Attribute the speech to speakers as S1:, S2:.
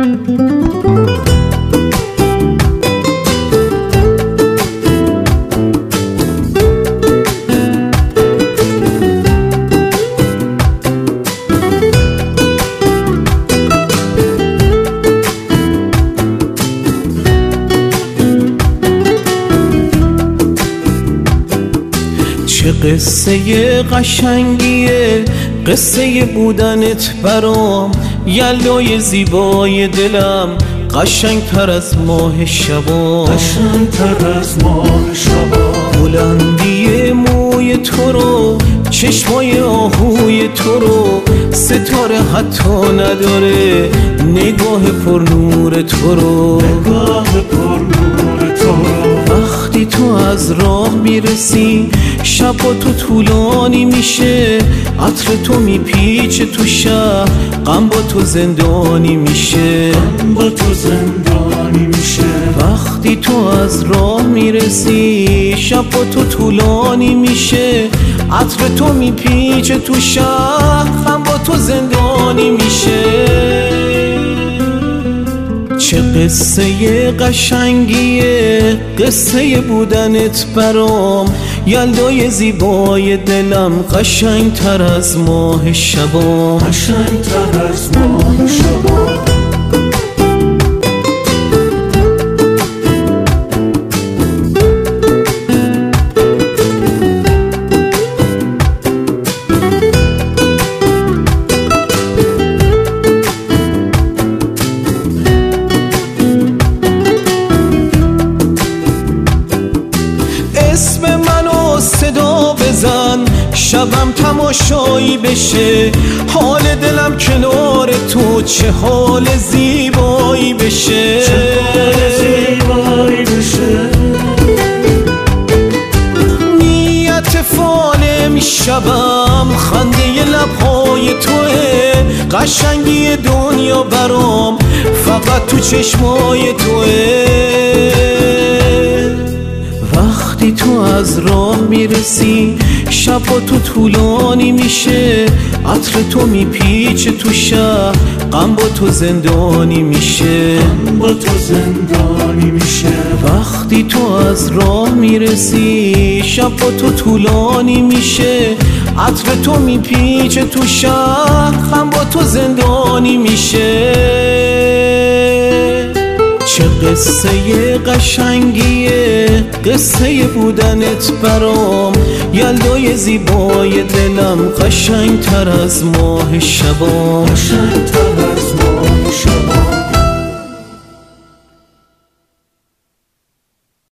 S1: چه قصه قشنگیه قصه بودنت برام، یلدای زیبای دلم قشنگتر از ماه شبا،
S2: قشنگتر از ماه شبا.
S1: بلندی موی تو رو، چشمای آهوی تو رو، ستاره حتی نداره نگاه پر نور تو رو،
S2: نگاه پر نور تو رو.
S1: وقتی تو از راه میرسی شب با تو طولانی میشه، عطر تو میپیچه تو شهر، غم با تو زندانی میشه،
S2: غم با تو زندانی میشه.
S1: وقتی تو از راه میرسی شب با تو طولانی میشه، عطر تو میپیچه تو شهر، غم با تو زندانی میشه. چه قصه قشنگیه قصه بودنت برام، یلدای زیبای دلم قشنگتر از ماه شبا،
S2: قشنگتر از ماه شبا.
S1: اسم منو صدا بزن شبم تماشایی بشه، حال دلم کنار تو چه حال زیبایی بشه،
S2: چه حال زیبایی بشه.
S1: نیت فال شبم خنده لبهای توه، قشنگی دنیا برام فقط تو چشمای توه، وقتی تو از راه میرسی شب با تو طولانی میشه، عطر تو میپیچه تو شهر، غم با تو زندانی میشه،
S2: غم با تو زندانی میشه.
S1: وقتی تو از راه میرسی شب با تو طولانی میشه، عطر تو میپیچه تو شهر، غم با تو زندانی میشه. چه قصه قشنگیه قصه بودنت برام، یلدای زیبای دلم قشنگتر از ماه شبا،
S2: قشنگتر از